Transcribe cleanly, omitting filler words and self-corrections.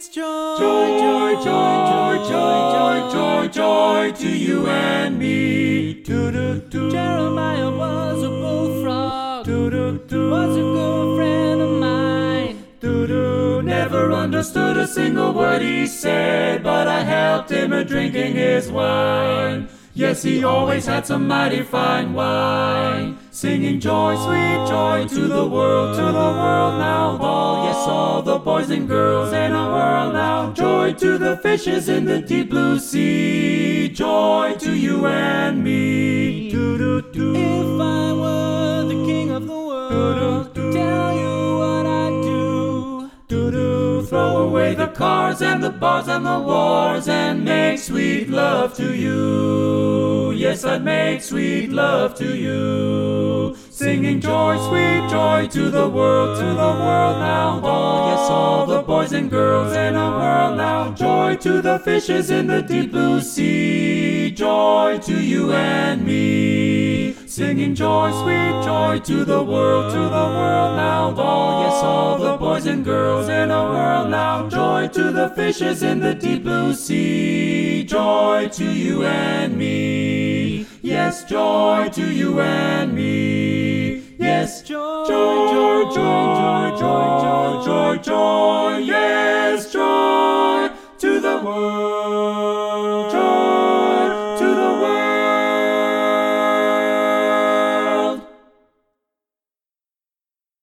It's joy, Joy, joy, joy, joy, joy to you and me. Jeremiah was a bullfrog, was a good friend of mine. Never understood a single word he said, but I helped him a drinking his wine. Yes, he always had some mighty fine wine. Singing joy, sweet joy to the world now. All, yes, all the boys and girls in a world now. Joy to the fishes in the deep blue sea. Joy to you and me. If I were the king of the world, tell you what I'd do. Throw away the cars and the bars and the wars and make sweet love to you. Yes, I'd make sweet love to you. Singing joy, sweet joy to the world now. All, yes, all the boys and girls in a world now. Joy to the fishes in the deep blue sea. Joy to you and me. Singing joy, sweet joy to the world now. All, yes, all the boys and girls in a world now. Joy to the fishes in the deep blue sea. Joy to you and me. Yes, joy to you and me. Yes, joy, joy, joy, joy, joy, joy, joy, joy. Yes, joy.